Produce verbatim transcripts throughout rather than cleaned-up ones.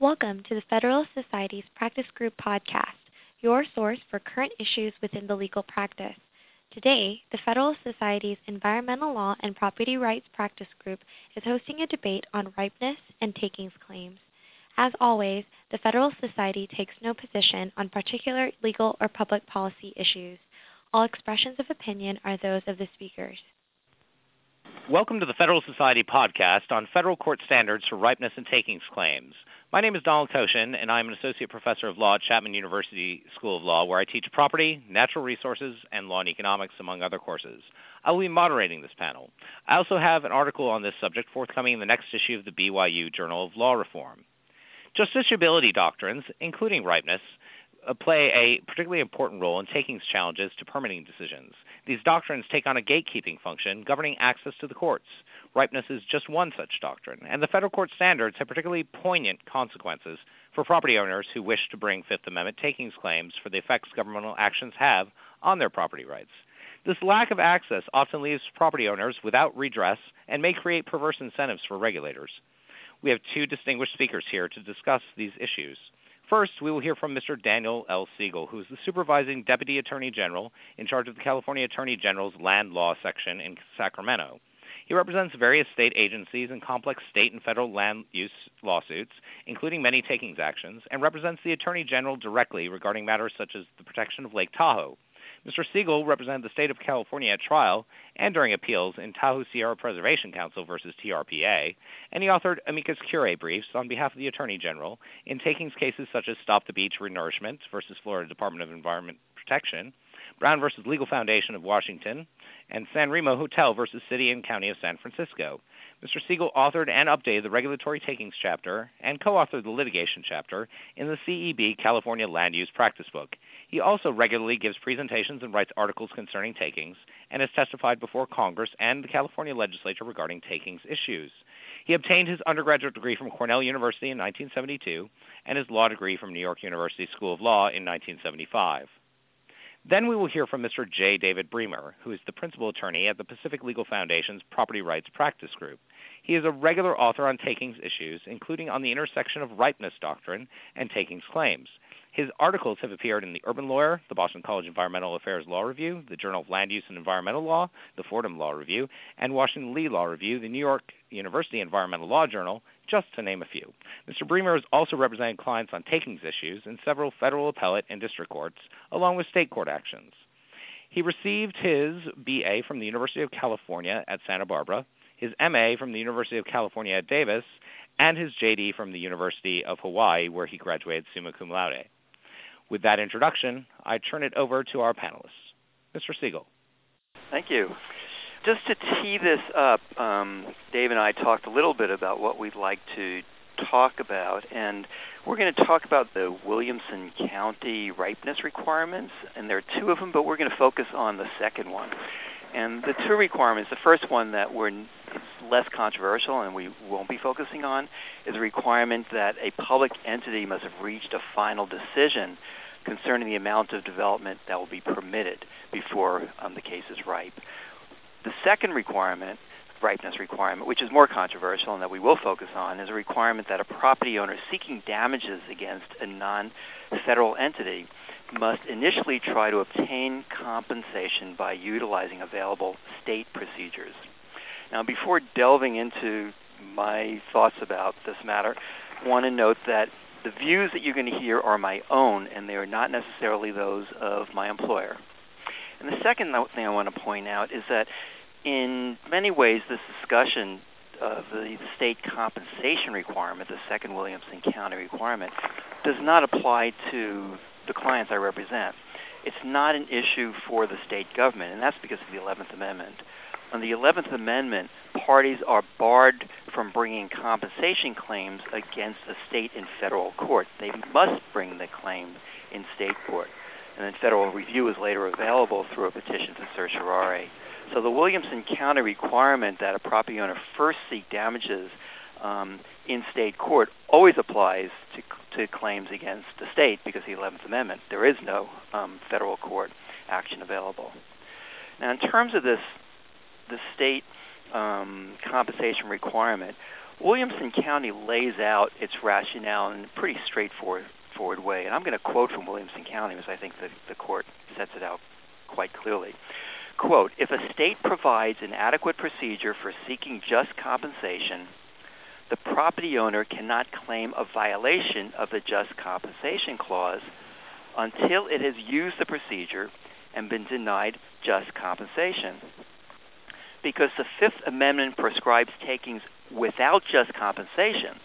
Welcome to the Federalist Society's Practice Group podcast, your source for current issues within the legal practice. Today, the Federalist Society's Environmental Law and Property Rights Practice Group is hosting a debate on ripeness and takings claims. As always, the Federalist Society takes no position on particular legal or public policy issues. All expressions of opinion are those of the speakers. Welcome to the Federal Society podcast on federal court standards for ripeness and takings claims. My name is Donald Toshin, and I'm an associate professor of law at Chapman University School of Law, where I teach property, natural resources, and law and economics, among other courses. I will be moderating this panel. I also have an article on this subject forthcoming in the next issue of the B Y U Journal of Law Reform. Justiciability doctrines, including ripeness, Uh, play a particularly important role in takings challenges to permitting decisions. These doctrines take on a gatekeeping function governing access to the courts. Ripeness is just one such doctrine, and the federal court standards have particularly poignant consequences for property owners who wish to bring Fifth Amendment takings claims for the effects governmental actions have on their property rights. This lack of access often leaves property owners without redress and may create perverse incentives for regulators. We have two distinguished speakers here to discuss these issues. First, we will hear from Mister Daniel L. Siegel, who is the supervising Deputy Attorney General in charge of the California Attorney General's Land Law Section in Sacramento. He represents various state agencies in complex state and federal land use lawsuits, including many takings actions, and represents the Attorney General directly regarding matters such as the protection of Lake Tahoe. Mister Siegel represented the state of California at trial and during appeals in Tahoe Sierra Preservation Council versus T R P A, and he authored amicus curiae briefs on behalf of the Attorney General in takings cases such as Stop the Beach Renourishment versus Florida Department of Environment Protection, Brown versus Legal Foundation of Washington, and San Remo Hotel versus City and County of San Francisco. Mister Siegel authored and updated the regulatory takings chapter and co-authored the litigation chapter in the C E B California Land Use Practice Book. He also regularly gives presentations and writes articles concerning takings and has testified before Congress and the California legislature regarding takings issues. He obtained his undergraduate degree from Cornell University in nineteen seventy-two and his law degree from New York University School of Law in nineteen seventy-five. Then we will hear from Mister J. David Bremer, who is the principal attorney at the Pacific Legal Foundation's Property Rights Practice Group. He is a regular author on takings issues, including on the intersection of ripeness doctrine and takings claims. His articles have appeared in the Urban Lawyer, the Boston College Environmental Affairs Law Review, the Journal of Land Use and Environmental Law, the Fordham Law Review, and Washington Lee Law Review, the New York University Environmental Law Journal, just to name a few. Mister Bremer has also represented clients on takings issues in several federal appellate and district courts, along with state court actions. He received his B A from the University of California at Santa Barbara, his M A from the University of California at Davis, and his J D from the University of Hawaii, where he graduated summa cum laude. With that introduction, I turn it over to our panelists. Mister Siegel. Thank you. Just to tee this up, um, Dave and I talked a little bit about what we'd like to talk about, and we're going to talk about the Williamson County ripeness requirements, and there are two of them, but we're going to focus on the second one. And the two requirements, the first one that we're it's less controversial and we won't be focusing on, is a requirement that a public entity must have reached a final decision concerning the amount of development that will be permitted before um, the case is ripe. The second requirement, ripeness requirement, which is more controversial and that we will focus on, is a requirement that a property owner seeking damages against a non-federal entity must initially try to obtain compensation by utilizing available state procedures. Now, before delving into my thoughts about this matter, I want to note that the views that you're going to hear are my own, and they are not necessarily those of my employer. And the second thing I want to point out is that in many ways this discussion of the state compensation requirement, the second Williamson County requirement, does not apply to the clients I represent. It's not an issue for the state government, and that's because of the eleventh Amendment. On the eleventh Amendment, parties are barred from bringing compensation claims against the state in federal court. They must bring the claim in state court, and then federal review is later available through a petition to certiorari. So the Williamson County requirement that a property owner first seek damages um, in state court always applies to, to claims against the state because of the eleventh Amendment. There is no um, federal court action available. Now, in terms of this, the state um, compensation requirement, Williamson County lays out its rationale in a pretty straightforward forward way. And I'm going to quote from Williamson County, because I think the, the court sets it out quite clearly. Quote, if a state provides an adequate procedure for seeking just compensation, the property owner cannot claim a violation of the just compensation clause until it has used the procedure and been denied just compensation. Because the Fifth Amendment prescribes takings without just compensation,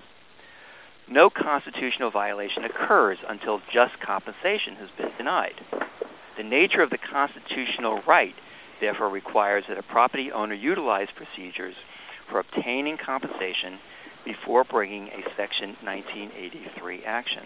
no constitutional violation occurs until just compensation has been denied. The nature of the constitutional right therefore requires that a property owner utilize procedures for obtaining compensation before bringing a Section nineteen eighty-three action.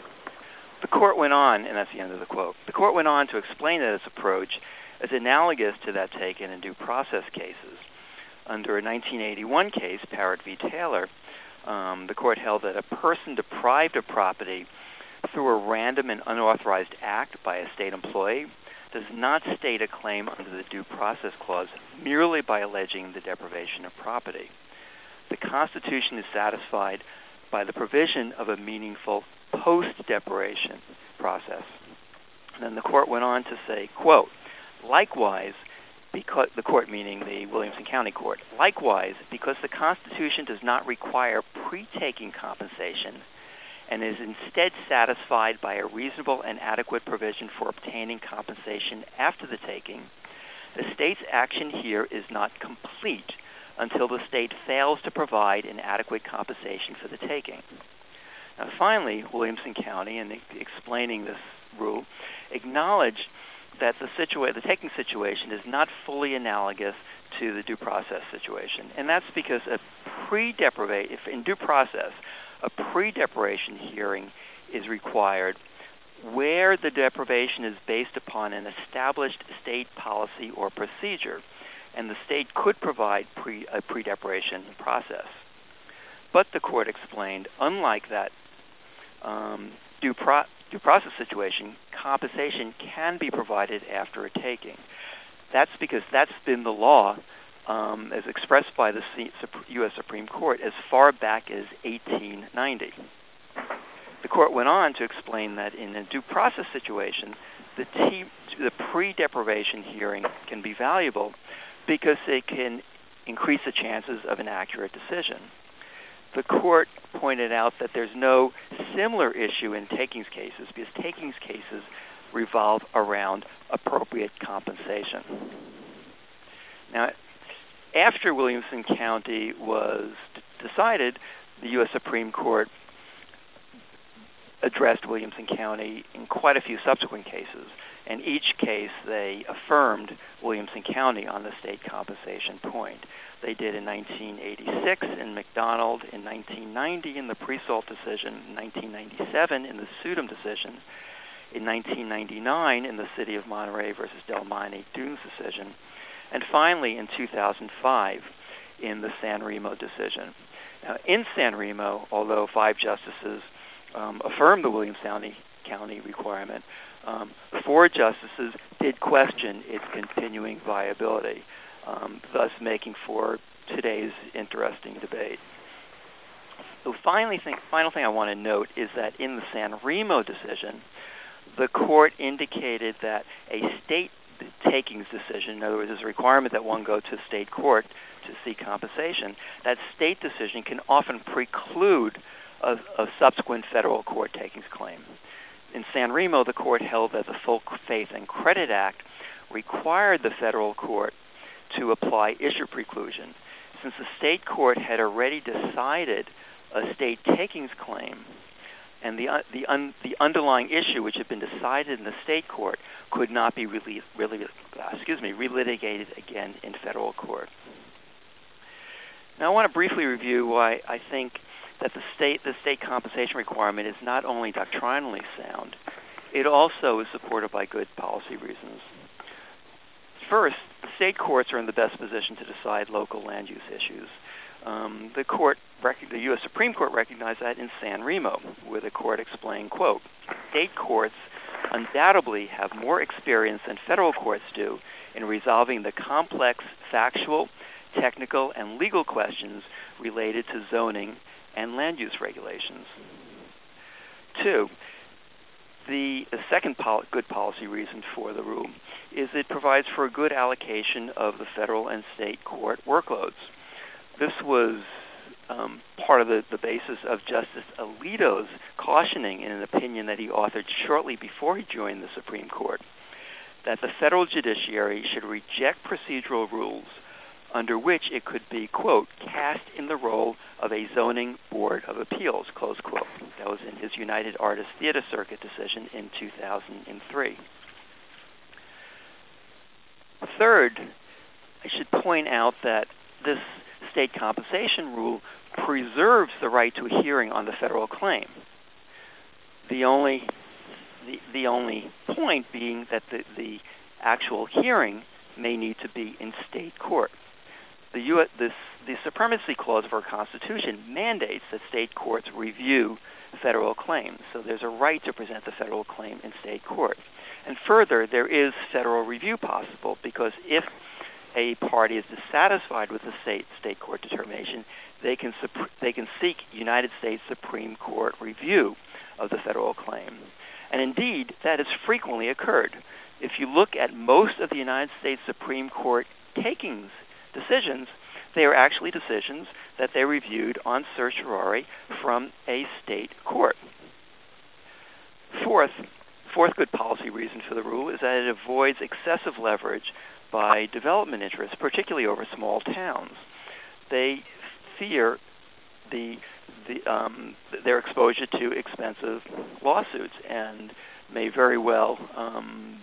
The court went on, and that's the end of the quote, the court went on to explain that its approach is analogous to that taken in due process cases. Under a nineteen eighty-one case, Parrott v. Taylor, um, the court held that a person deprived of property through a random and unauthorized act by a state employee does not state a claim under the Due Process Clause merely by alleging the deprivation of property. The Constitution is satisfied by the provision of a meaningful post-deprivation process. And then the court went on to say, quote, likewise, because the court meaning the Williamson County Court, likewise, because the Constitution does not require pre-taking compensation and is instead satisfied by a reasonable and adequate provision for obtaining compensation after the taking, the state's action here is not complete until the state fails to provide an adequate compensation for the taking. Now, finally, Williamson County, in explaining this rule, acknowledged that the, situa- the taking situation is not fully analogous to the due process situation, and that's because a pre-deprivation, if in due process, a pre-deprivation hearing is required where the deprivation is based upon an established state policy or procedure, and the state could provide pre, a pre-deprivation process. But the court explained, unlike that um, due, pro- due process situation, compensation can be provided after a taking. That's because that's been the law um, as expressed by the C- U S Supreme Court as far back as eighteen ninety. The court went on to explain that in a due process situation, the, t- the pre-deprivation hearing can be valuable because it can increase the chances of an accurate decision. The court pointed out that there's no similar issue in takings cases because takings cases revolve around appropriate compensation. Now, after Williamson County was d- decided, the U S Supreme Court addressed Williamson County in quite a few subsequent cases. In each case, they affirmed Williamson County on the state compensation point. They did in nineteen eighty-six in McDonald, in nineteen ninety in the Pre-Salt decision, in nineteen ninety-seven in the Sudom decision, in nineteen ninety-nine in the City of Monterey versus Del Monte Dunes decision, and finally in two thousand five in the San Remo decision. Now, in San Remo, although five justices um, affirmed the Williamson County, County requirement, um, four justices did question its continuing viability, um, thus making for today's interesting debate. The finally thing, final thing I want to note is that in the San Remo decision, the court indicated that a state takings decision, in other words, there's a requirement that one go to state court to seek compensation, that state decision can often preclude a, a subsequent federal court takings claim. In San Remo, the court held that the Full Faith and Credit Act required the federal court to apply issue preclusion. Since the state court had already decided a state takings claim, and the uh, the, un, the underlying issue, which had been decided in the state court, could not be really, really, uh, excuse me, relitigated again in federal court. Now, I want to briefly review why I think that the state the state compensation requirement is not only doctrinally sound, it also is supported by good policy reasons. First, the state courts are in the best position to decide local land use issues. Um, the court, the U S Supreme Court recognized that in San Remo, where the court explained, quote, state courts undoubtedly have more experience than federal courts do in resolving the complex factual, technical and legal questions related to zoning and land use regulations. Two, the, the second pol- good policy reason for the rule is it provides for a good allocation of the federal and state court workloads. This was um, part of the, the basis of Justice Alito's cautioning in an opinion that he authored shortly before he joined the Supreme Court, that the federal judiciary should reject procedural rules under which it could be, quote, cast in the role of a zoning board of appeals, close quote. That was in his United Artists Theater Circuit decision in two thousand three. Third, I should point out that this state compensation rule preserves the right to a hearing on the federal claim. The only the, the only point being that the, the actual hearing may need to be in state court. The, U S, this, the Supremacy Clause of our Constitution mandates that state courts review federal claims, so there's a right to present the federal claim in state court. And further, there is federal review possible, because if a party is dissatisfied with the state state court determination, they can they can seek United States Supreme Court review of the federal claim. And indeed, that has frequently occurred. If you look at most of the United States Supreme Court takings decisions, they are actually decisions that they reviewed on certiorari from a state court. Fourth, fourth good policy reason for the rule is that it avoids excessive leverage by development interests, particularly over small towns. They fear the, the um, their exposure to expensive lawsuits and may very well um,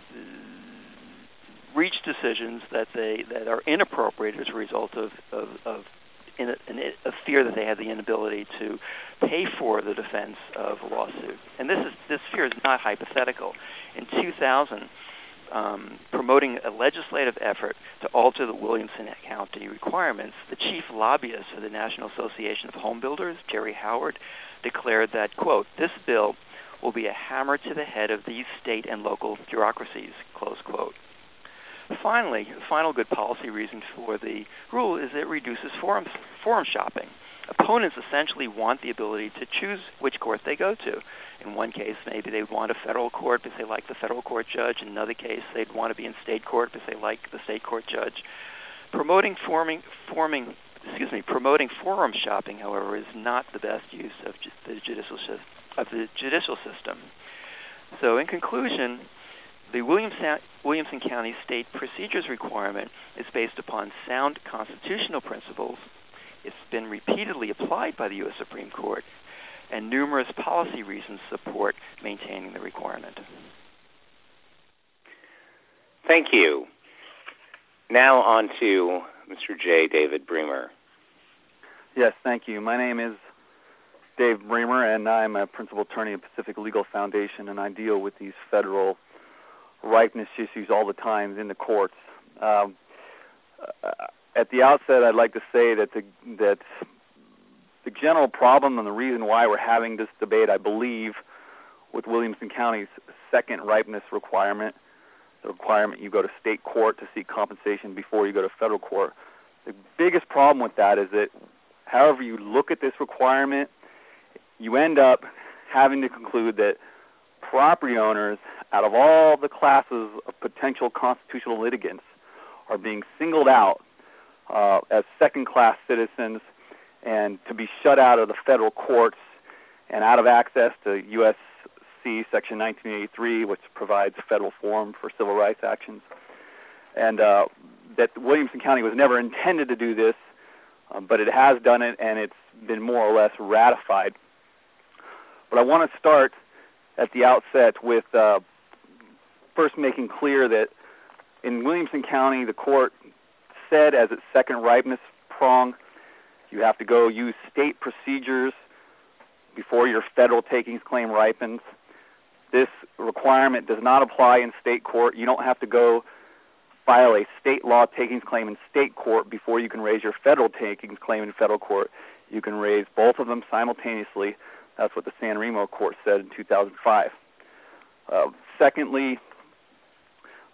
reach decisions that they that are inappropriate as a result of of, of in a, in a fear that they have the inability to pay for the defense of a lawsuit. And this is this fear is not hypothetical. In two thousand, um, promoting a legislative effort to alter the Williamson County requirements, the chief lobbyist for the National Association of Home Builders, Jerry Howard, declared that, quote, "This bill will be a hammer to the head of these state and local bureaucracies," close quote. Finally, the final good policy reason for the rule is that it reduces forum, forum shopping. Opponents essentially want the ability to choose which court they go to. In one case, maybe they want a federal court because they like the federal court judge. In another case, they'd want to be in state court because they like the state court judge. Promoting forming, forming, excuse me, promoting forum shopping, however, is not the best use of ju- the judicial of the judicial system. So, in conclusion, the Williamson, Williamson County State Procedures Requirement is based upon sound constitutional principles. It's been repeatedly applied by the U S Supreme Court, and numerous policy reasons support maintaining the requirement. Thank you. Now on to Mister J. David Bremer. Yes, thank you. My name is Dave Bremer, and I'm a principal attorney at Pacific Legal Foundation, and I deal with these federal ripeness issues all the time in the courts. Um, uh, at the outset, I'd like to say that the that the general problem and the reason why we're having this debate, I believe, with Williamson County's second ripeness requirement, the requirement you go to state court to seek compensation before you go to federal court. The biggest problem with that is that however you look at this requirement, you end up having to conclude that property owners, out of all the classes of potential constitutional litigants, are being singled out uh, as second-class citizens and to be shut out of the federal courts and out of access to U S C Section nineteen eighty-three, which provides federal forum for civil rights actions. And uh, that Williamson County was never intended to do this, um, but it has done it, and it's been more or less ratified. But I want to start at the outset with uh, first making clear that in Williamson County, the court said as its second ripeness prong, you have to go use state procedures before your federal takings claim ripens. This requirement does not apply in state court. You don't have to go file a state law takings claim in state court before you can raise your federal takings claim in federal court. You can raise both of them simultaneously. That's what the San Remo court said in two thousand five. Uh, secondly,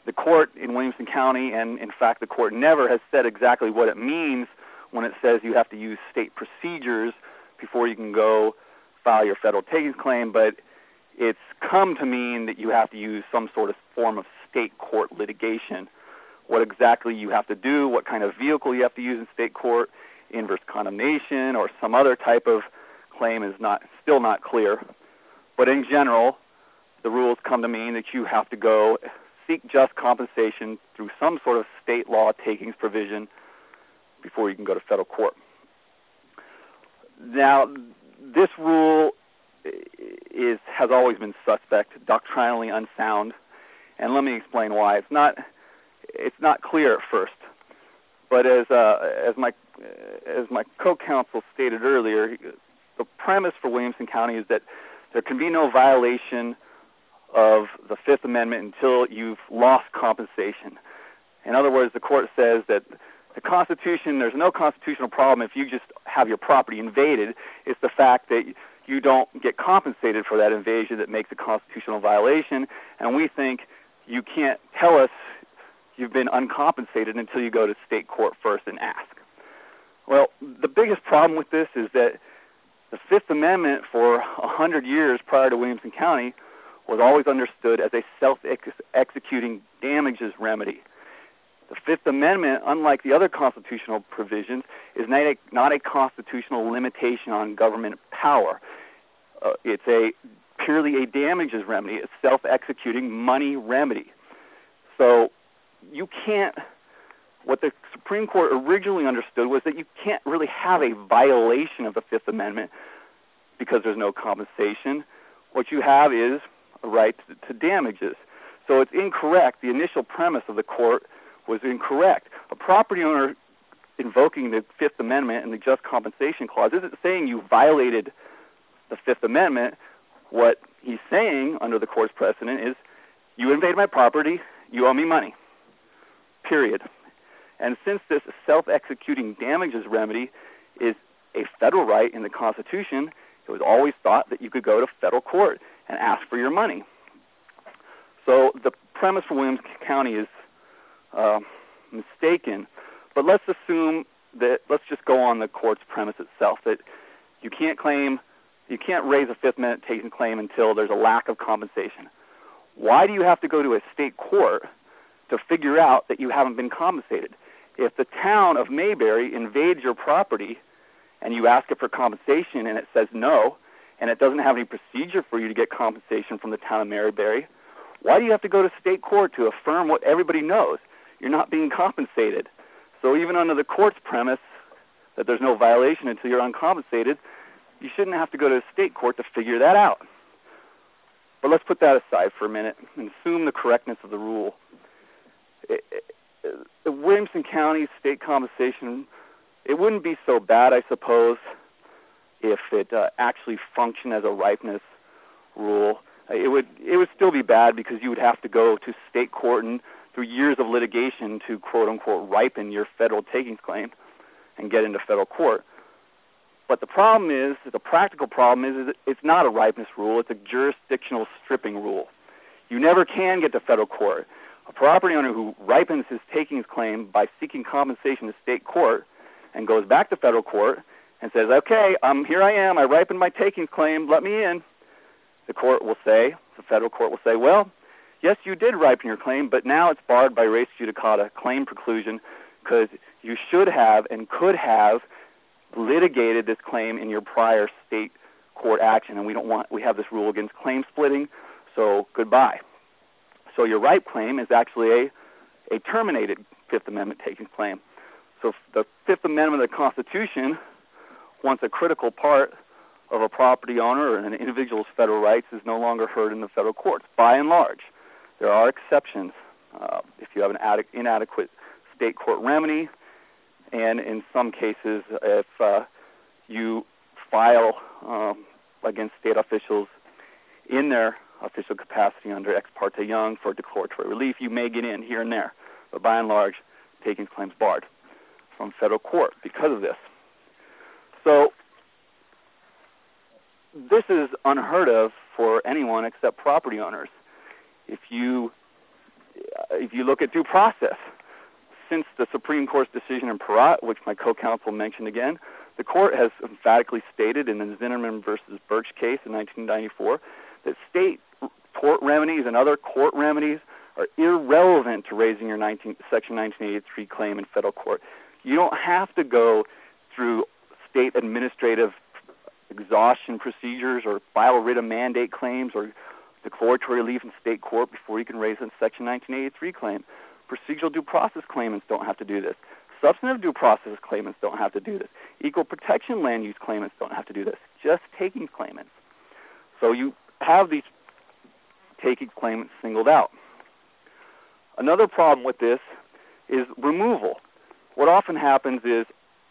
the court in Williamson County, and in fact the court never has said exactly what it means when it says you have to use state procedures before you can go file your federal takings claim, but it's come to mean that you have to use some sort of form of state court litigation. What exactly you have to do, what kind of vehicle you have to use in state court, inverse condemnation or some other type of claim is not still not clear. But in general, the rules come to mean that you have to go seek just compensation through some sort of state law takings provision before you can go to federal court. Now, this rule is has always been suspect, doctrinally unsound, and let me explain why. It's not it's not clear at first, but as uh, as my as my co-counsel stated earlier, the premise for Williamson County is that there can be no violation of the Fifth Amendment until you've lost compensation. In other words, the court says that the Constitution, there's no constitutional problem if you just have your property invaded. It's the fact that you don't get compensated for that invasion that makes a constitutional violation, and we think you can't tell us you've been uncompensated until you go to state court first and ask. Well, the biggest problem with this is that the Fifth Amendment for a hundred years prior to Williamson County was always understood as a self-executing damages remedy. The Fifth Amendment, unlike the other constitutional provisions, is not a, not a constitutional limitation on government power. Uh, it's a purely a damages remedy, a self-executing money remedy. So you can't, what the Supreme Court originally understood was that you can't really have a violation of the Fifth Amendment because there's no compensation. What you have is a right to, to damages. So it's incorrect. The initial premise of the court was incorrect. A property owner invoking the Fifth Amendment and the Just Compensation Clause isn't saying you violated the Fifth Amendment. What he's saying under the court's precedent is you invaded my property, you owe me money, period. And since this self-executing damages remedy is a federal right in the Constitution, it was always thought that you could go to federal court and ask for your money. So the premise for Williamson County is uh, mistaken, but let's assume that, let's just go on the court's premise itself, that you can't claim, you can't raise a Fifth Amendment takings claim until there's a lack of compensation. Why do you have to go to a state court to figure out that you haven't been compensated? If the town of Mayberry invades your property and you ask it for compensation and it says no, and it doesn't have any procedure for you to get compensation from the town of Mayberry, why do you have to go to state court to affirm what everybody knows? You're not being compensated. So even under the court's premise that there's no violation until you're uncompensated, you shouldn't have to go to state court to figure that out. But let's put that aside for a minute and assume the correctness of the rule. It, it, the Williamson County state compensation, it wouldn't be so bad, I suppose, if it uh, actually functioned as a ripeness rule. It would it would still be bad because you would have to go to state court and through years of litigation to quote-unquote ripen your federal takings claim and get into federal court. But the problem is, the practical problem is, is it's not a ripeness rule, it's a jurisdictional stripping rule. You never can get to federal court. A property owner who ripens his takings claim by seeking compensation to state court and goes back to federal court and says, okay, um, here I am, I ripened my takings claim, let me in. The court will say, the federal court will say, well, yes, you did ripen your claim, but now it's barred by res judicata, claim preclusion, because you should have and could have litigated this claim in your prior state court action, and we don't want, we have this rule against claim splitting, so goodbye. So your ripe claim is actually a, a terminated Fifth Amendment takings claim. So the Fifth Amendment of the Constitution, once a critical part of a property owner or an individual's federal rights, is no longer heard in the federal courts, by and large. There are exceptions. Uh, if you have an ad- inadequate state court remedy, and in some cases, if uh, you file um, against state officials in their official capacity under Ex parte Young for declaratory relief, you may get in here and there. But by and large, takings claims barred from federal court because of this. So this is unheard of for anyone except property owners. If you if you look at due process, since the Supreme Court's decision in Peratt, which my co-counsel mentioned again, the court has emphatically stated in the Zinnerman versus Birch case in nineteen ninety-four that state tort remedies and other court remedies are irrelevant to raising your nineteen, Section nineteen eighty-three claim in federal court. You don't have to go through state administrative exhaustion procedures or file writ of mandate claims or declaratory relief in state court before you can raise a Section nineteen eighty-three claim. Procedural due process claimants don't have to do this. Substantive due process claimants don't have to do this. Equal protection land use claimants don't have to do this. Just takings claimants. So you have these takings claimants singled out. Another problem with this is removal. What often happens is,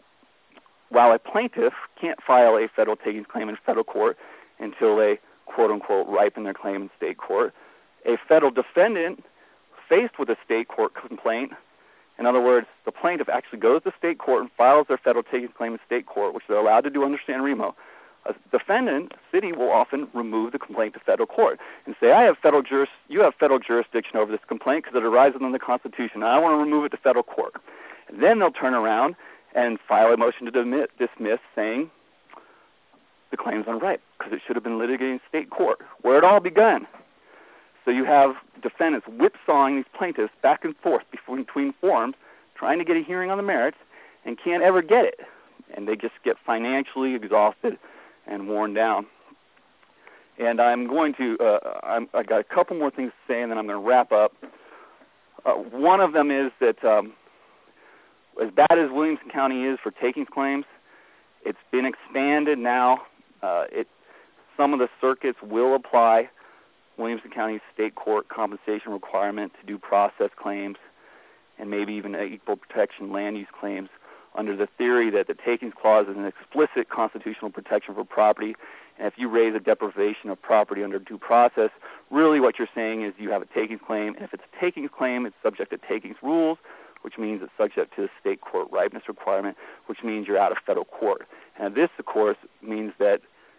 while a plaintiff can't file a federal takings claim in federal court until they, quote-unquote, ripen their claim in state court, a federal defendant faced with a state court complaint, in other words, the plaintiff actually goes to state court and files their federal takings claim in state court, which they're allowed to do under San Remo. A defendant, city, will often remove the complaint to federal court and say, I have federal juris, you have federal jurisdiction over this complaint because it arises under the Constitution, and I want to remove it to federal court. And then they'll turn around and file a motion to dismiss, dismiss saying the claim's unripe because it should have been litigated in state court, where it all begun. So you have defendants whipsawing these plaintiffs back and forth between forums, trying to get a hearing on the merits, and can't ever get it. And they just get financially exhausted and worn down. And I'm going to, uh, I'm, I got a couple more things to say, and then I'm going to wrap up. Uh, one of them is that um, as bad as Williamson County is for takings claims, it's been expanded now. Uh, it, some of the circuits will apply Williamson County's state court compensation requirement to due process claims and maybe even equal protection land use claims under the theory that the takings clause is an explicit constitutional protection for property. And if you raise a deprivation of property under due process, really what you're saying is you have a takings claim. And if it's a takings claim, it's subject to takings rules, which means it's subject to the state court ripeness requirement, which means you're out of federal court. And this, of course, means that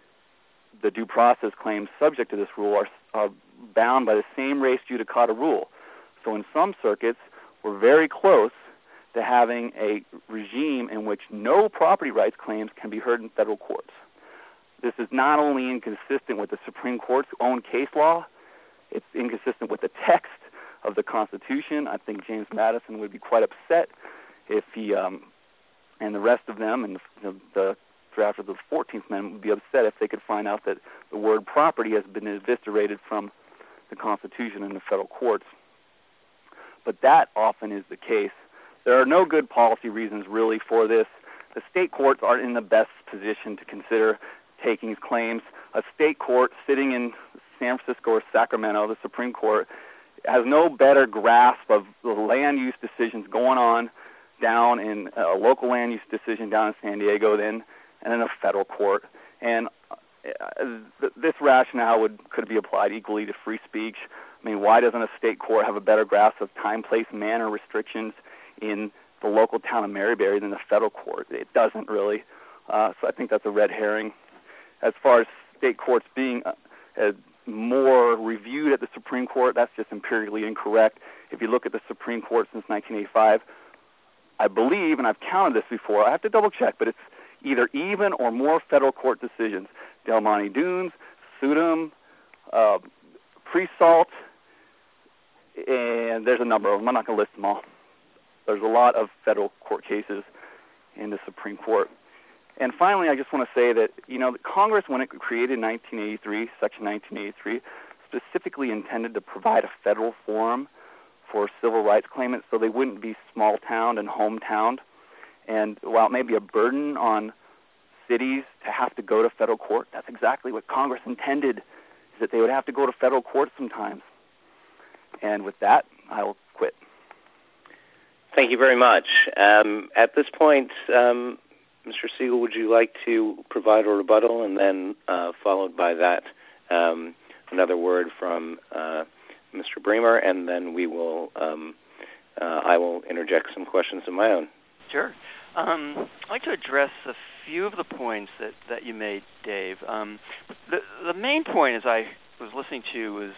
the due process claims subject to this rule are, are bound by the same res judicata rule. So in some circuits, we're very close to having a regime in which no property rights claims can be heard in federal courts. This is not only inconsistent with the Supreme Court's own case law, it's inconsistent with the text of the Constitution. I think James Madison would be quite upset if he um, and the rest of them and the, the draft of the fourteenth Amendment would be upset if they could find out that the word property has been eviscerated from the Constitution in the federal courts. But that often is the case. There are no good policy reasons really for this. The state courts aren't in the best position to consider takings claims. A state court sitting in San Francisco or Sacramento, the Supreme Court, has no better grasp of the land use decisions going on down in a local land use decision down in San Diego than and in a federal court. And uh, th- this rationale would could be applied equally to free speech. I mean, why doesn't a state court have a better grasp of time, place, manner restrictions in the local town of Maryberry than the federal court? It doesn't really. Uh, so I think that's a red herring. As far as state courts being uh, uh, more reviewed at the Supreme Court, that's just empirically incorrect. If you look at the Supreme Court since nineteen eighty-five, I believe, and I've counted this before, I have to double check, but it's either even or more federal court decisions. Del Monte Dunes, Sudum, uh, Pre-Salt, and there's a number of them. I'm not going to list them all. There's a lot of federal court cases in the Supreme Court. And finally, I just want to say that, you know, Congress, when it created nineteen eighty-three, Section nineteen eighty-three, specifically intended to provide a federal forum for civil rights claimants so they wouldn't be small-town and hometown. And while it may be a burden on cities to have to go to federal court, that's exactly what Congress intended, is that they would have to go to federal court sometimes. And with that, I'll quit. Thank you very much. Um, at this point, um, Mister Siegel, would you like to provide a rebuttal, and then uh, followed by that, um, another word from uh, Mister Bremer, and then we will, um, uh, I will interject some questions of my own. Sure. Um, I'd like to address a few of the points that, that you made, Dave. Um, the, the main point, as I was listening to, was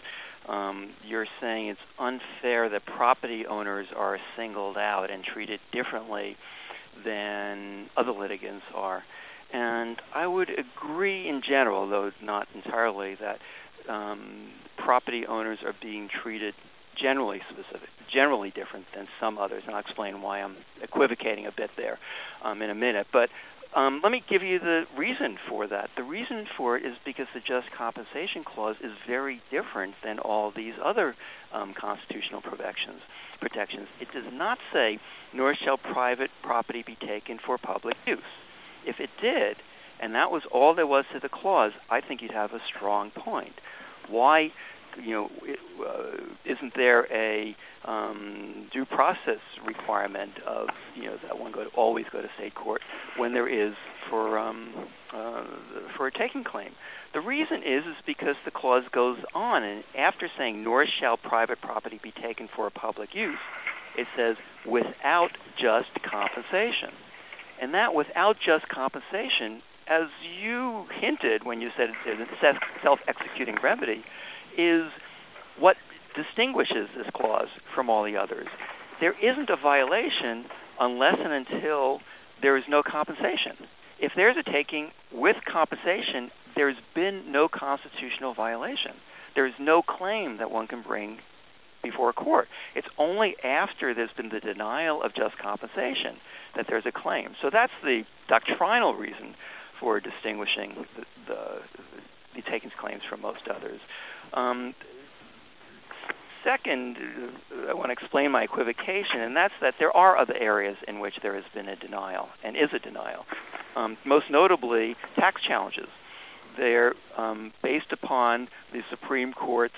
um, you're saying it's unfair that property owners are singled out and treated differently than other litigants are. And I would agree in general, though not entirely, that um, property owners are being treated generally specific, generally different than some others, and I'll explain why I'm equivocating a bit there um, in a minute. But um, let me give you the reason for that. The reason for it is because the Just Compensation Clause is very different than all these other um, constitutional protections. Protections. It does not say, nor shall private property be taken for public use. If it did, and that was all there was to the clause, I think you'd have a strong point. Why, you know, it, uh, isn't there a um, due process requirement of, you know, that one go to always go to state court when there is for um, uh, for a taking claim? The reason is is because the clause goes on, and after saying nor shall private property be taken for public use, it says without just compensation. And that without just compensation, as you hinted when you said it's a self-executing remedy, is what distinguishes this clause from all the others. There isn't a violation unless and until there is no compensation. If there's a taking with compensation, there's been no constitutional violation. There's no claim that one can bring before a court. It's only after there's been the denial of just compensation that there's a claim. So that's the doctrinal reason for distinguishing the, the, the takings claims from most others. Um, second, I want to explain my equivocation, and that's that there are other areas in which there has been a denial and is a denial. Um, most notably, tax challenges. They're um, based upon the Supreme Court's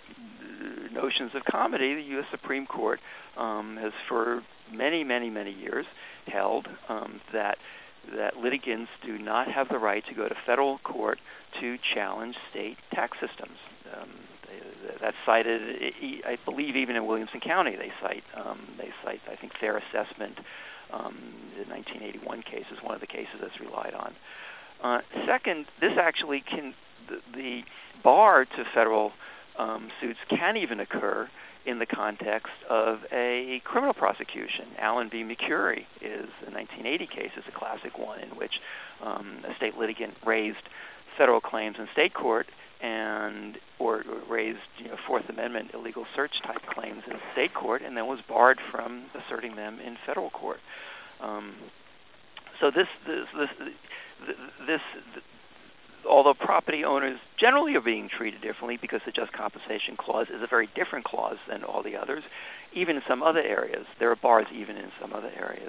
notions of comity. The U S Supreme Court um, has for many, many, many years held um, that that litigants do not have the right to go to federal court to challenge state tax systems. Um, they, that's cited, I believe, even in Williamson County. They cite, um, they cite, I think, fair assessment. Um, the nineteen eighty-one case is one of the cases that's relied on. Uh, second, this actually can the, the bar to federal Um, suits can even occur in the context of a criminal prosecution. Allen v. McCurry is a nineteen eighty case, is a classic one in which um, a state litigant raised federal claims in state court and or raised you know, Fourth Amendment illegal search type claims in state court and then was barred from asserting them in federal court. Um, so this this this this, this although property owners generally are being treated differently because the Just Compensation Clause is a very different clause than all the others, even in some other areas. There are bars even in some other areas.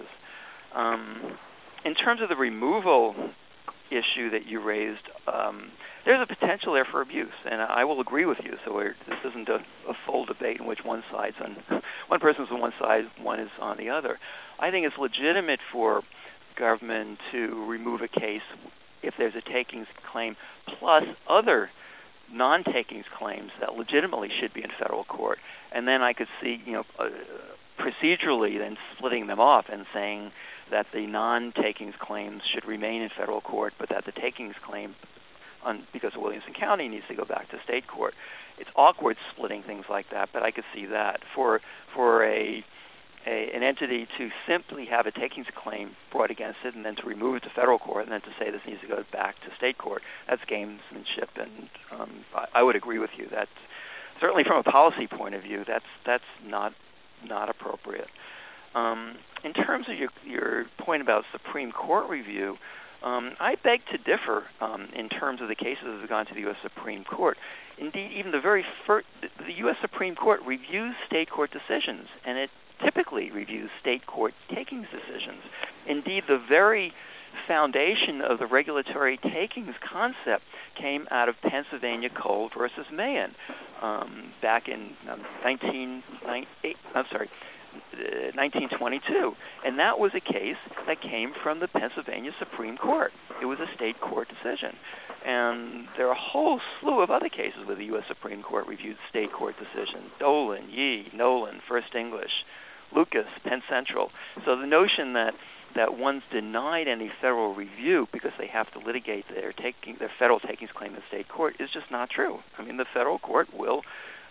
Um, in terms of the removal issue that you raised, um, there's a potential there for abuse, and I will agree with you. So we're, this isn't a, a full debate in which one side's on one person's on one side, one is on the other. I think it's legitimate for government to remove a case if there's a takings claim, plus other non-takings claims that legitimately should be in federal court. And then I could see, you know, uh, procedurally then splitting them off and saying that the non-takings claims should remain in federal court, but that the takings claim, on, because of Williamson County, needs to go back to state court. It's awkward splitting things like that, but I could see that. For for a A, an entity to simply have a takings claim brought against it and then to remove it to federal court and then to say this needs to go back to state court, that's gamesmanship, and um, I, I would agree with you. That's certainly from a policy point of view, that's that's not not appropriate. Um, in terms of your, your point about Supreme Court review, um, I beg to differ um, in terms of the cases that have gone to the U S Supreme Court. Indeed, even the very first, the U S Supreme Court reviews state court decisions, and it typically reviews state court takings decisions. Indeed, the very foundation of the regulatory takings concept came out of Pennsylvania Cole versus Mahan um, back in um, nineteen ninety-eight. I'm sorry, uh, nineteen twenty-two, and that was a case that came from the Pennsylvania Supreme Court. It was a state court decision, and there are a whole slew of other cases where the U S Supreme Court reviewed state court decisions: Dolan, Yee, Nolan, First English, Lucas, Penn Central. So the notion that, that one's denied any federal review because they have to litigate their taking their federal takings claim in state court is just not true. I mean, the federal court will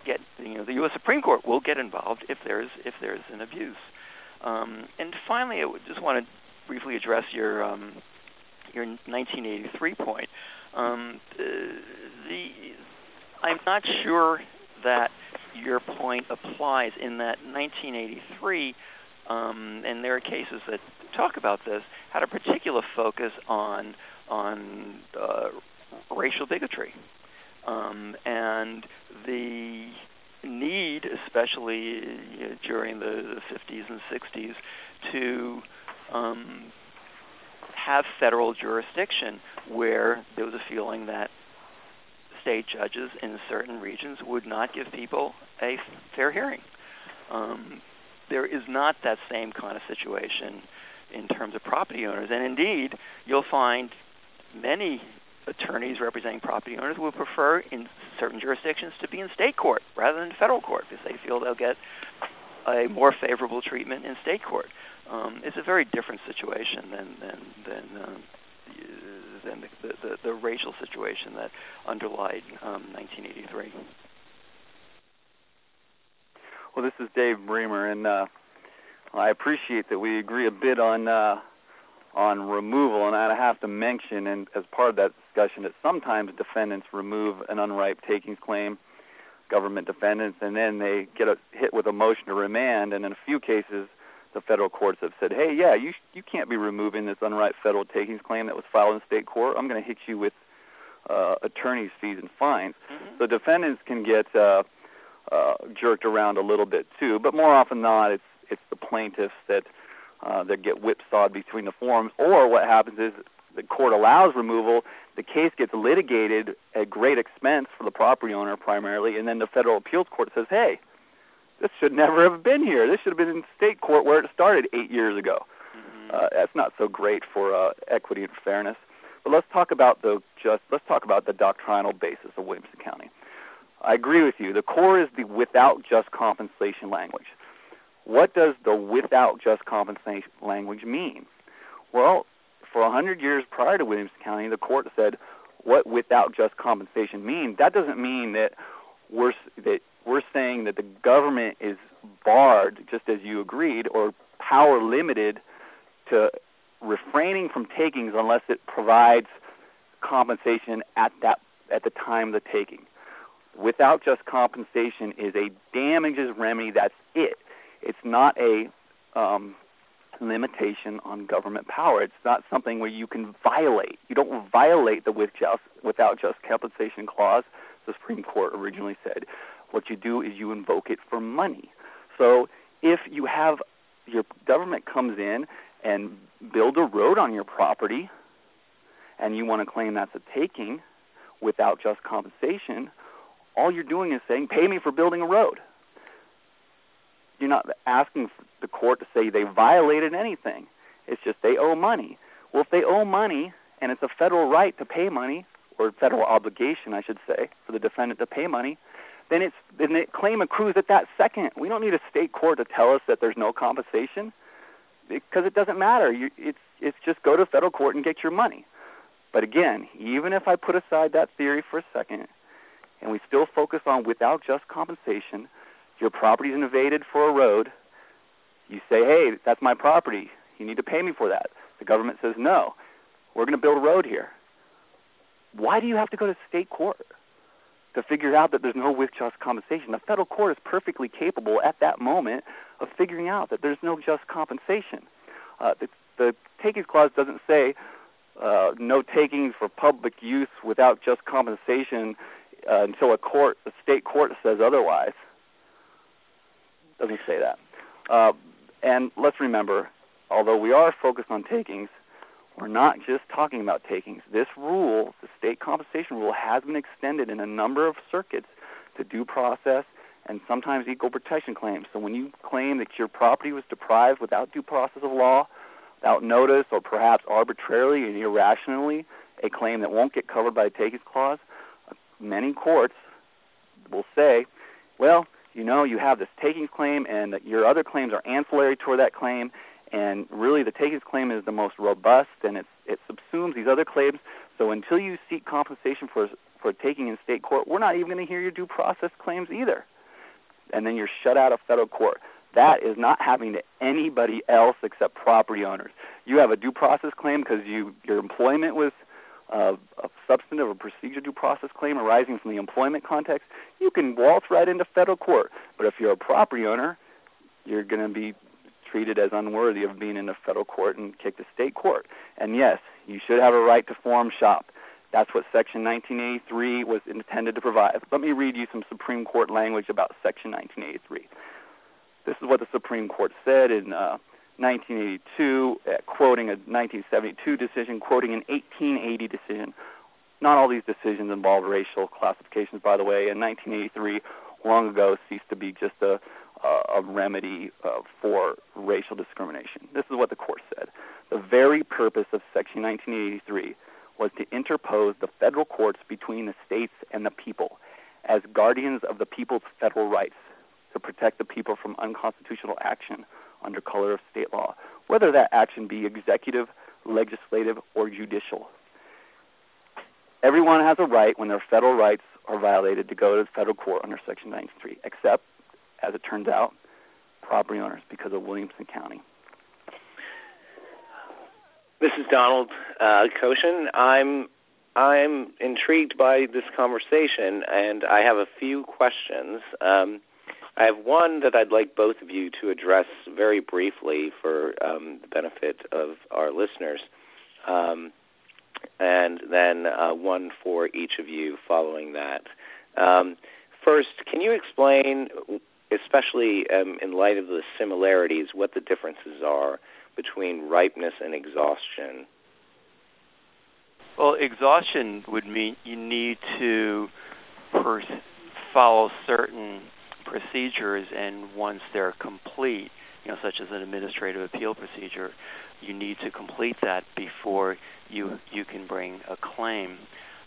get, you know, the U S Supreme Court will get involved if there's if there's an abuse. Um, and finally, I would just want to briefly address your um, your nineteen eighty-three point. Um, the, the I'm not sure that your point applies in that nineteen eighty-three, um, and there are cases that talk about this, had a particular focus on on uh, racial bigotry, um, and the need, especially uh, during the, the fifties and sixties, to um, have federal jurisdiction where there was a feeling that state judges in certain regions would not give people a fair hearing. Um, there is not that same kind of situation in terms of property owners, and indeed, you'll find many attorneys representing property owners will prefer in certain jurisdictions to be in state court rather than federal court because they feel they'll get a more favorable treatment in state court. Um, it's a very different situation than than than, um, than the, the, the racial situation that underlied um, nineteen eighty-three. Well, this is Dave Bremer, and uh, I appreciate that we agree a bit on uh, on removal, and I have to mention, and as part of that discussion, that sometimes defendants remove an unripe takings claim, government defendants, and then they get a, hit with a motion to remand, and in a few cases, the federal courts have said, hey, yeah, you you can't be removing this unripe federal takings claim that was filed in state court. I'm going to hit you with uh, attorney's fees and fines. Mm-hmm. So defendants can get uh, uh, jerked around a little bit too, but more often than not, it's it's the plaintiffs that uh, that get whipsawed between the forums. Or what happens is the court allows removal, the case gets litigated at great expense for the property owner primarily, and then the federal appeals court says, hey, this should never have been here. This should have been in state court where it started eight years ago. Mm-hmm. Uh, that's not so great for uh, equity and fairness. But let's talk about the just let's talk about the doctrinal basis of Williamson County. I agree with you. The core is the without just compensation language. What does the without just compensation language mean? Well, for one hundred years prior to Williamson County, the court said what without just compensation means. That doesn't mean that we're that we're saying that the government is barred, just as you agreed, or power limited to refraining from takings unless it provides compensation at that at the time of the taking. Without just compensation is a damages remedy. That's it. It's not a um, limitation on government power. It's not something where you can violate. You don't violate the with just, without just compensation clause, the Supreme Court originally said. What you do is you invoke it for money. So if you have your government comes in and build a road on your property and you want to claim that's a taking without just compensation, all you're doing is saying, pay me for building a road. You're not asking the court to say they violated anything. It's just they owe money. Well, if they owe money and it's a federal right to pay money, or federal obligation, I should say, for the defendant to pay money, then it's then the claim accrues at that second. We don't need a state court to tell us that there's no compensation because it doesn't matter. You, it's it's just go to federal court and get your money. But again, even if I put aside that theory for a second and we still focus on without just compensation, your property is invaded for a road, you say, hey, that's my property. You need to pay me for that. The government says, no, we're going to build a road here. Why do you have to go to state court to figure out that there's no with just compensation? The federal court is perfectly capable at that moment of figuring out that there's no just compensation. Uh, the, the takings clause doesn't say uh, no takings for public use without just compensation uh, until a court, a state court says otherwise. Doesn't say that. Uh, and let's remember, although we are focused on takings, we're not just talking about takings. This rule, the state compensation rule, has been extended in a number of circuits to due process and sometimes equal protection claims. So when you claim that your property was deprived without due process of law, without notice, or perhaps arbitrarily and irrationally, a claim that won't get covered by the takings clause, many courts will say, well, you know, you have this takings claim and that your other claims are ancillary toward that claim, and really the takings claim is the most robust and it's, it subsumes these other claims. So until you seek compensation for for taking in state court, we're not even going to hear your due process claims either. and then you're shut out of federal court. That is not happening to anybody else except property owners. You have a due process claim because you your employment was uh, a substantive or procedure due process claim arising from the employment context. You can waltz right into federal court. But if you're a property owner, you're going to be treated as unworthy of being in a federal court and kicked to state court. And yes, you should have a right to forum shop. That's what Section nineteen eighty-three was intended to provide. Let me read you some Supreme Court language about Section nineteen eighty-three. This is what the Supreme Court said in uh, nineteen eighty-two, uh, quoting a nineteen seventy-two decision, quoting an eighteen eighty decision. Not all these decisions involve racial classifications, by the way. In nineteen eighty-three, long ago, ceased to be just a, a remedy uh, for racial discrimination. This is what the court said. The very purpose of Section nineteen eighty-three was to interpose the federal courts between the states and the people as guardians of the people's federal rights, to protect the people from unconstitutional action under color of state law, whether that action be executive, legislative, or judicial. Everyone has a right when their federal rights are violated to go to the federal court under Section nineteen eighty-three, except, as it turns out, property owners because of Williamson County. This is Donald uh, Koshin. I'm I'm intrigued by this conversation, and I have a few questions. Um, I have one that I'd like both of you to address very briefly for um, the benefit of our listeners, um, and then uh, one for each of you following that. Um, first, can you explain, especially um, in light of the similarities, what the differences are between ripeness and exhaustion? Well, exhaustion would mean you need to pers- follow certain procedures, and once they're complete, you know, such as an administrative appeal procedure, you need to complete that before you you can bring a claim.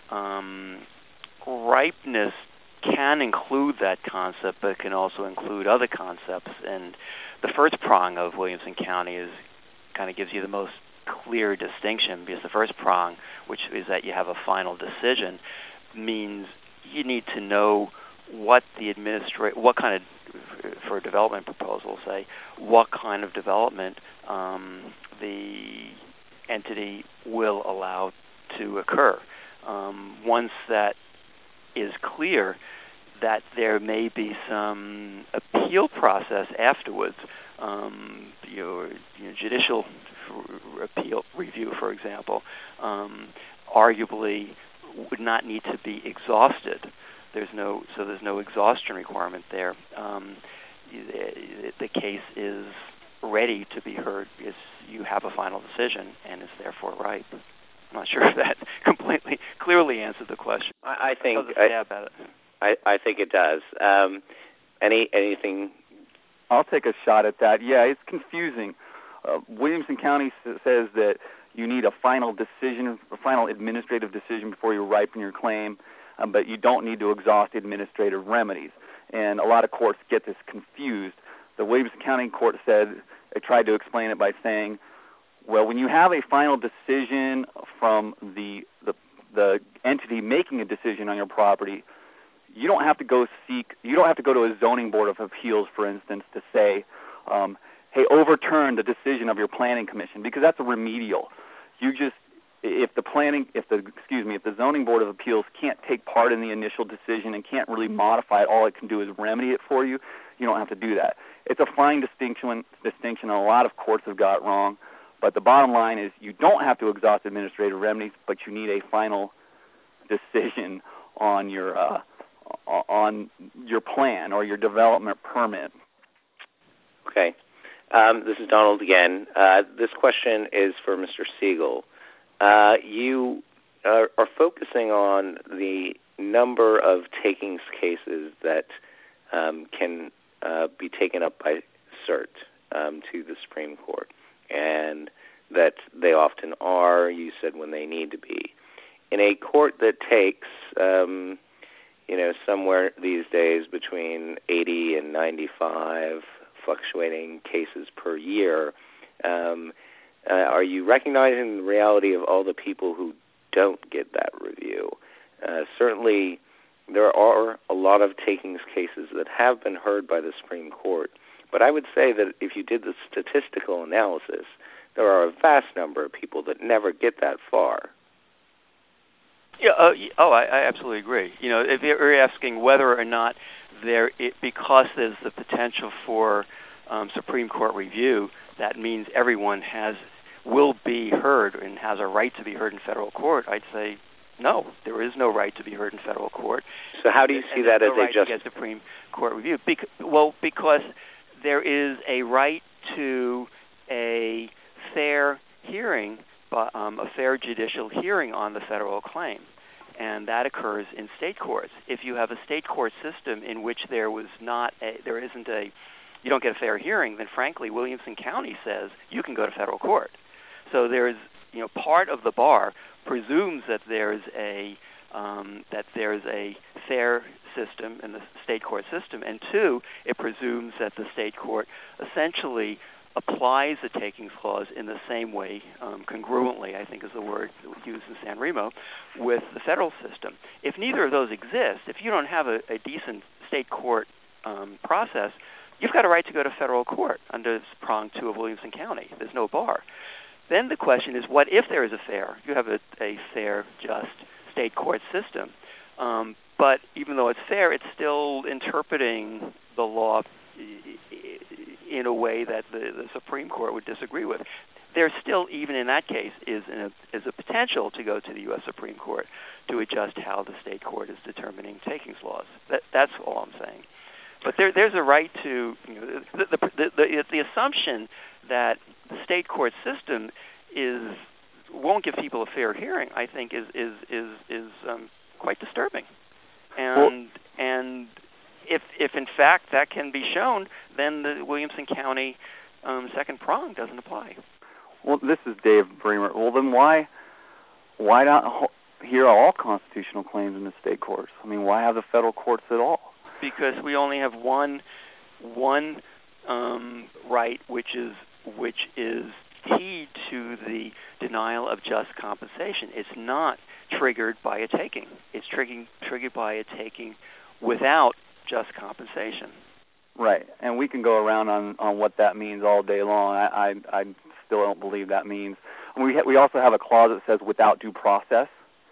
Um, ripeness can include that concept, but can also include other concepts. And the first prong of Williamson County is kind of gives you the most clear distinction, because the first prong, which is that you have a final decision, means you need to know what the administra- what kind of, for a development proposal, say, what kind of development um, the entity will allow to occur. Um, once that is clear, that there may be some appeal process afterwards, um, your, your judicial appeal review, for example, um, arguably would not need to be exhausted. There's no so there's no exhaustion requirement there. Um, the, the case is ready to be heard because you have a final decision and is therefore ripe. I'm not sure if that completely clearly answered the question. I, I think I, about it. I, I think it does. Um, any anything? I'll take a shot at that. Yeah, it's confusing. Uh, Williamson County s- says that you need a final decision, a final administrative decision before you ripen your claim, um, but you don't need to exhaust administrative remedies. And a lot of courts get this confused. The Williamson County court said, they tried to explain it by saying, well, when you have a final decision from the, the the entity making a decision on your property, you don't have to go seek, you don't have to go to a zoning board of appeals, for instance, to say, um, hey, overturn the decision of your planning commission, because that's a remedial. You just, if the planning, if the, excuse me, if the zoning board of appeals can't take part in the initial decision and can't really modify it, all it can do is remedy it for you. You don't have to do that. It's a fine distinction, distinction, and a lot of courts have got it wrong. But the bottom line is you don't have to exhaust administrative remedies, but you need a final decision on your uh, on your plan or your development permit. Okay. Um, this is Donald again. Uh, this question is for Mister Siegel. Uh, you are, are focusing on the number of takings cases that um, can uh, be taken up by cert um, to the Supreme Court, and that they often are, you said, when they need to be. In a court that takes, um, you know, somewhere these days between eighty and ninety-five fluctuating cases per year, um, uh, are you recognizing the reality of all the people who don't get that review? Uh, certainly there are a lot of takings cases that have been heard by the Supreme Court. But I would say that if you did the statistical analysis, there are a vast number of people that never get that far. Yeah. Uh, oh, I, I absolutely agree. You know, if you're asking whether or not there, it, because there's the potential for um, Supreme Court review, that means everyone has will be heard and has a right to be heard in federal court. I'd say no, there is no right to be heard in federal court. So how do you see that no as right a just to get Supreme Court review? Bec- well, because there is a right to a fair hearing, but, um, a fair judicial hearing on the federal claim, and that occurs in state courts. If you have a state court system in which there was not, a, there isn't a, you don't get a fair hearing, then frankly, Williamson County says you can go to federal court. So there is, you know, part of the bar presumes that there's a um, that there's a fair system in the state court system, and two, it presumes that the state court essentially applies the takings clause in the same way, um, congruently, I think is the word used in San Remo, with the federal system. If neither of those exist, if you don't have a, a decent state court um, process, you've got a right to go to federal court under prong two of Williamson County. There's no bar. Then the question is, what if there is a fair, you have a, a fair, just state court system, um, but even though it's fair, it's still interpreting the law in a way that the, the Supreme Court would disagree with. There still, even in that case, is, in a, is a potential to go to the U S Supreme Court to adjust how the state court is determining takings laws. That, that's all I'm saying. But there, there's a right to, you know, the, the, the, the, the assumption that the state court system is won't give people a fair hearing, I think, is is is is um, quite disturbing. And well, and if if in fact that can be shown, then the Williamson County um, second prong doesn't apply. Well, this is Dave Bremer. Well, then why why not hear all constitutional claims in the state courts? I mean, why have the federal courts at all? Because we only have one one um, right, which is which is key to the denial of just compensation. It's not triggered by a taking. It's triggered triggered by a taking without just compensation. Right, and we can go around on, on what that means all day long. I I, I still don't believe that means. And we ha- we also have a clause that says without due process,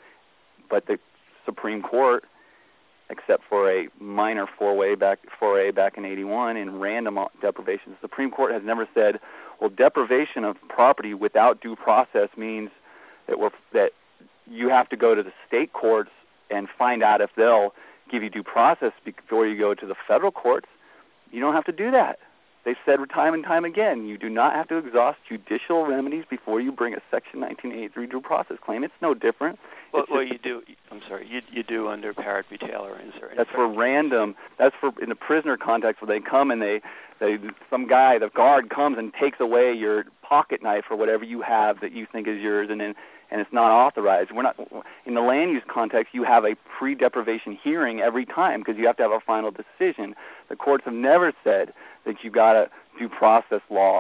but the Supreme Court, except for a minor four-way back four A back in eighty-one in random deprivation, the Supreme Court has never said, well, deprivation of property without due process means that we're, that you have to go to the state courts and find out if they'll give you due process before you go to the federal courts. You don't have to do that. They've said time and time again, you do not have to exhaust judicial remedies before you bring a Section nineteen eighty-three due process claim. It's no different. Well, well you do. I'm sorry. You you do under Parrott v. Taylor. In certain that's for random. That's for in the prisoner context where they come and they, they some guy, the guard comes and takes away your pocket knife or whatever you have that you think is yours, and then and it's not authorized. We're not in the land use context. You have a pre-deprivation hearing every time because you have to have a final decision. The courts have never said that you got a due process law.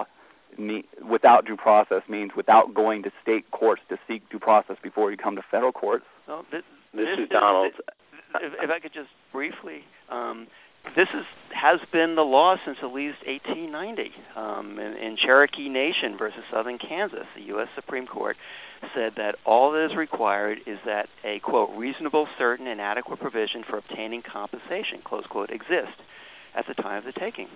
Without due process means without going to state courts to seek due process before you come to federal courts. Well, this, this, this is Donald. If, if I could just briefly, um, this is has been the law since at least eighteen ninety. Um, in, in Cherokee Nation versus Southern Kansas, the U S Supreme Court said that all that is required is that a, quote, reasonable, certain, and adequate provision for obtaining compensation, close quote, exist at the time of the taking.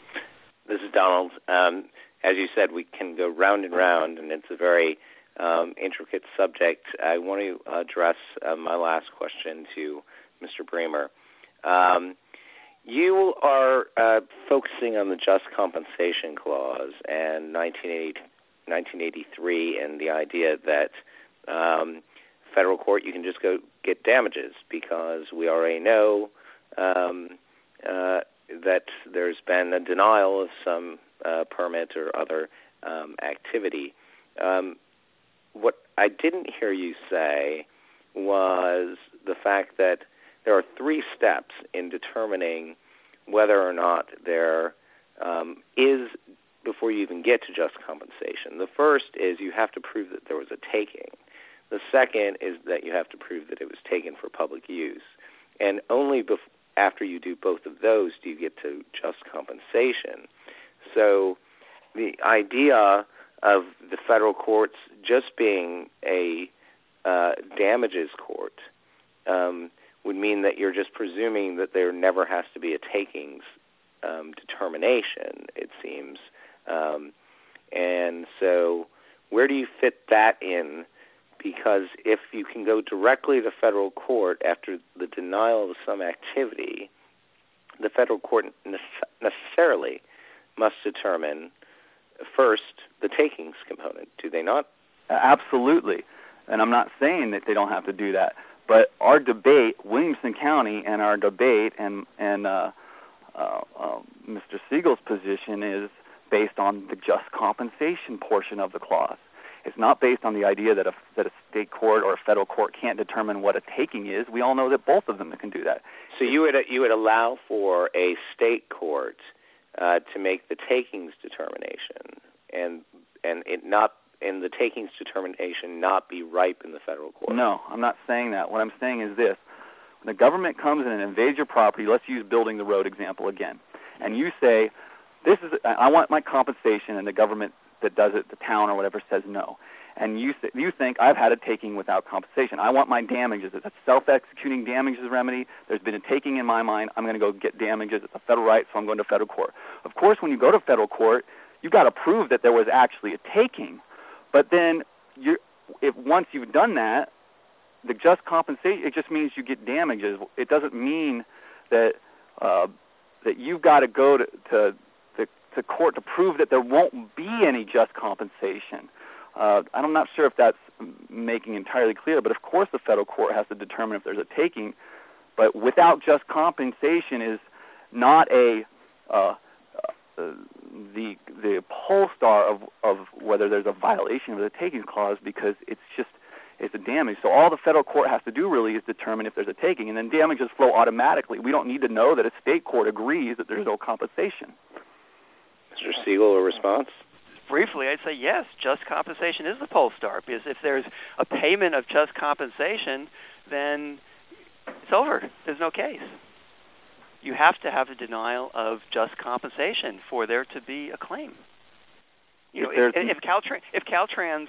This is Donald. Um, as you said, we can go round and round, and it's a very um, intricate subject. I want to address uh, my last question to Mister Bremer. Um, you are uh, focusing on the Just Compensation Clause and nineteen eighty-three and the idea that um, federal court, you can just go get damages because we already know um, uh, that there's been a denial of some uh, permit or other um, activity. Um, what I didn't hear you say was the fact that there are three steps in determining whether or not there um, is, before you even get to just compensation. The first is you have to prove that there was a taking. The second is that you have to prove that it was taken for public use. and only bef- after you do both of those do you get to just compensation. So the idea of the federal courts just being a uh, damages court um, would mean that you're just presuming that there never has to be a takings um, determination, it seems. Um, and so where do you fit that in? Because if you can go directly to federal court after the denial of some activity, the federal court necessarily must determine first the takings component, do they not? Absolutely. And I'm not saying that they don't have to do that. But our debate, Williamson County, and our debate, and and uh, uh, uh, Mister Siegel's position is based on the just compensation portion of the clause. It's not based on the idea that a that a state court or a federal court can't determine what a taking is. We all know that both of them can do that. So you would you would allow for a state court uh, to make the takings determination, and and it not and the takings determination not be ripe in the federal court? No, I'm not saying that. What I'm saying is this. When the government comes in and invades your property, let's use building the road example again, and you say, this is I want my compensation, and the government that does it, the town or whatever, says no. And you th- you think I've had a taking without compensation. I want my damages. It's a self-executing damages remedy. There's been a taking in my mind. I'm going to go get damages. It's a federal right, so I'm going to federal court. Of course, when you go to federal court, you've got to prove that there was actually a taking. But then you're, if once you've done that, the just compensation, it just means you get damages. It doesn't mean that uh, that you've got to go to, to to court to prove that there won't be any just compensation. Uh, I'm not sure if that's making entirely clear, but of course the federal court has to determine if there's a taking, but without just compensation is not a uh, uh, the the poll star of, of whether there's a violation of the takings clause, because it's just it's a damage. So all the federal court has to do really is determine if there's a taking, and then damages flow automatically. We don't need to know that a state court agrees that there's no compensation. Mister Siegel, a response? Briefly, I'd say yes, just compensation is the poll star, because if there's a payment of just compensation, then it's over. There's no case. You have to have a denial of just compensation for there to be a claim. You know, if, if, Caltrans, if Caltrans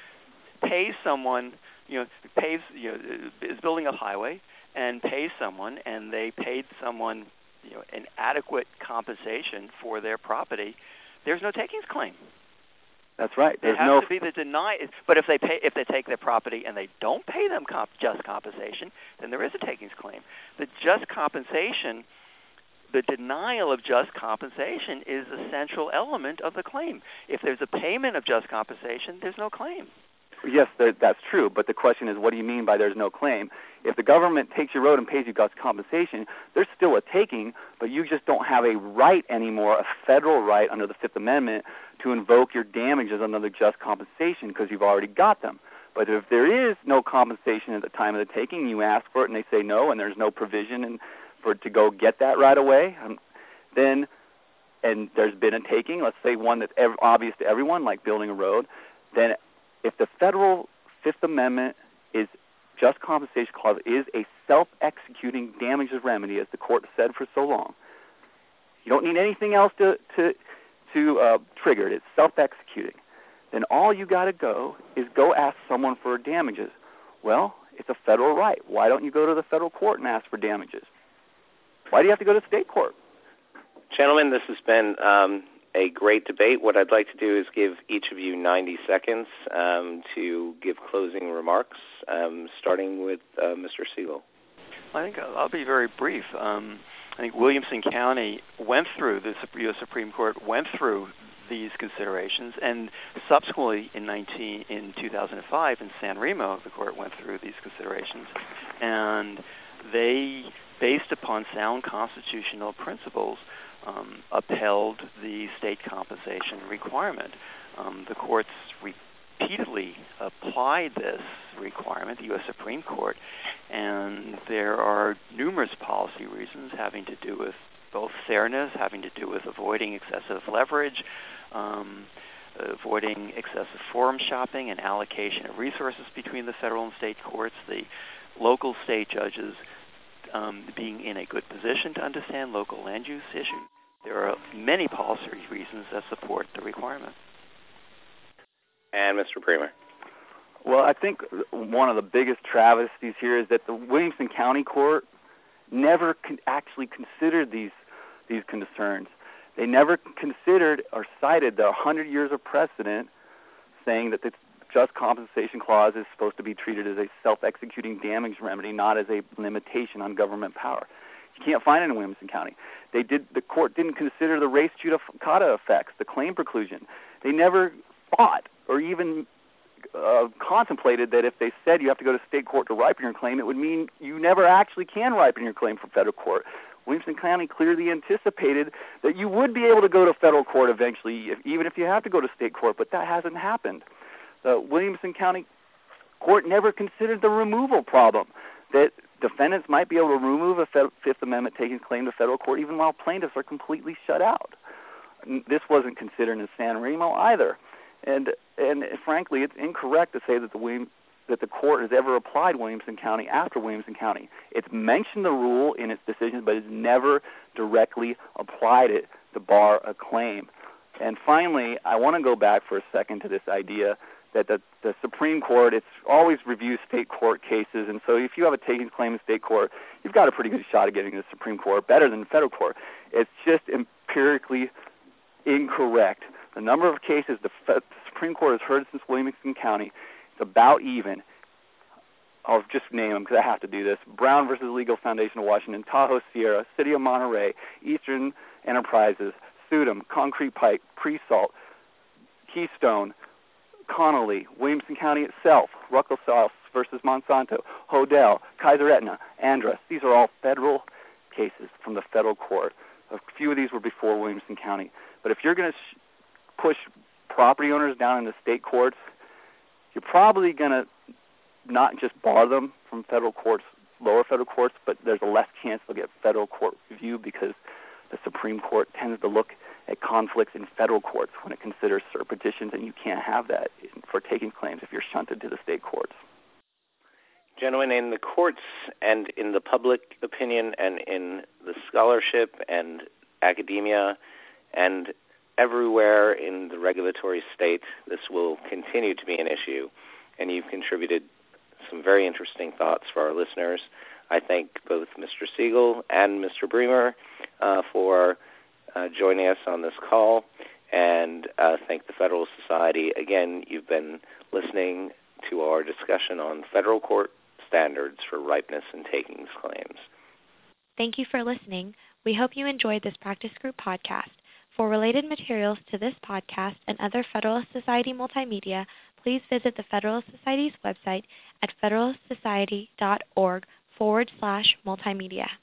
pays someone, you know, pays, you know, is building a highway and pays someone, and they paid someone, you know, an adequate compensation for their property, there's no takings claim. That's right. There's it has no to be the deny. But if they pay, if they take their property and they don't pay them comp, just compensation, then there is a takings claim. The just compensation, the denial of just compensation, is a central element of the claim. If there's a payment of just compensation, there's no claim. Yes, that's true, but the question is, what do you mean by there's no claim? If the government takes your road and pays you just compensation, there's still a taking, but you just don't have a right anymore, a federal right under the Fifth Amendment, to invoke your damages under the just compensation because you've already got them. But if there is no compensation at the time of the taking, you ask for it and they say no, and there's no provision in, for it to go get that right away, um, then, and there's been a taking, let's say one that's ev- obvious to everyone, like building a road, then if the federal Fifth Amendment is just compensation clause is a self-executing damages remedy, as the court said for so long, you don't need anything else to to to uh, trigger it. It's self-executing. Then all you got to go is go ask someone for damages. Well, it's a federal right. Why don't you go to the federal court and ask for damages? Why do you have to go to state court? Gentlemen, this has been um, a great debate. What I'd like to do is give each of you ninety seconds um, to give closing remarks, um, starting with uh, Mister Siegel. I think I'll be very brief. Um, I think Williamson County went through, the U S Supreme Court went through these considerations, and subsequently in nineteen in two thousand five in San Remo, the court went through these considerations, and they, based upon sound constitutional principles, um, upheld the state compensation requirement. Um, the courts repeatedly applied this requirement, the U S Supreme Court, and there are numerous policy reasons having to do with both fairness, having to do with avoiding excessive leverage, um, avoiding excessive forum shopping and allocation of resources between the federal and state courts. The local state judges um, being in a good position to understand local land use issues. There are many policy reasons that support the requirement. And Mister Bremer. Well, I think one of the biggest travesties here is that the Williamson County Court never con- actually considered these these concerns. They never considered or cited the one hundred years of precedent saying that the just compensation clause is supposed to be treated as a self-executing damage remedy, not as a limitation on government power. You can't find it in Williamson County. They did. The court didn't consider the res judicata effects, the claim preclusion. They never thought or even uh, contemplated that if they said you have to go to state court to ripen your claim, it would mean you never actually can ripen your claim for federal court. Williamson County clearly anticipated that you would be able to go to federal court eventually, if, even if you have to go to state court, but that hasn't happened. The Williamson County Court never considered the removal problem, that defendants might be able to remove a Fifth Amendment taking claim to federal court even while plaintiffs are completely shut out. This wasn't considered in San Remo either. And and frankly, it's incorrect to say that the William, that the court has ever applied Williamson County after Williamson County. It's mentioned the rule in its decisions, but it's never directly applied it to bar a claim. And finally, I want to go back for a second to this idea that the, the Supreme Court, it's always reviews state court cases, and so if you have a takings claim in state court, you've got a pretty good shot of getting to the Supreme Court, better than the federal court. It's just empirically incorrect. The number of cases the, the Supreme Court has heard since Williamson County, it's about even. I'll just name them because I have to do this. Brown versus Legal Foundation of Washington, Tahoe Sierra, City of Monterey, Eastern Enterprises, Sudum, Concrete Pipe, Pre-Salt, Keystone, Connolly, Williamson County itself, Ruckelshaus South versus Monsanto, Hodel, Kaiser Aetna, Andrus. These are all federal cases from the federal court. A few of these were before Williamson County. But if you're going to sh- push property owners down into state courts, you're probably going to not just bar them from federal courts, lower federal courts, but there's a less chance they'll get federal court review because the Supreme Court tends to look at conflicts in federal courts when it considers cert petitions, and you can't have that for taking claims if you're shunted to the state courts. Gentlemen, in the courts and in the public opinion and in the scholarship and academia and everywhere in the regulatory state, this will continue to be an issue, and you've contributed some very interesting thoughts for our listeners. I thank both Mister Siegel and Mister Bremer uh, for uh, joining us on this call, and uh, thank the Federal Society. Again, you've been listening to our discussion on federal court standards for ripeness and takings claims. Thank you for listening. We hope you enjoyed this practice group podcast. For related materials to this podcast and other Federalist Society multimedia, please visit the Federalist Society's website at federalist society dot org forward slash multimedia.